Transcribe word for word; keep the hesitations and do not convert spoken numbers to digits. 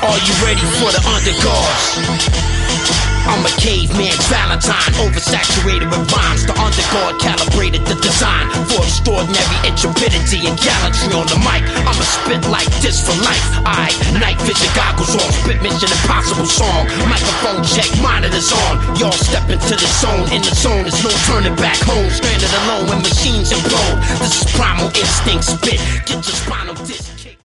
Are you ready for the underguards? I'm a caveman Valentine, oversaturated with rhymes. The underguard calibrated the design for extraordinary intrepidity and gallantry on the mic. I'ma spit like this for life. I night vision goggles on, spit Mission Impossible song. Microphone check, monitors on. Y'all step into the zone. In the zone, there's no turning back home. Stranded alone when machines implode. This is primal instinct spit. Get your spinal disc.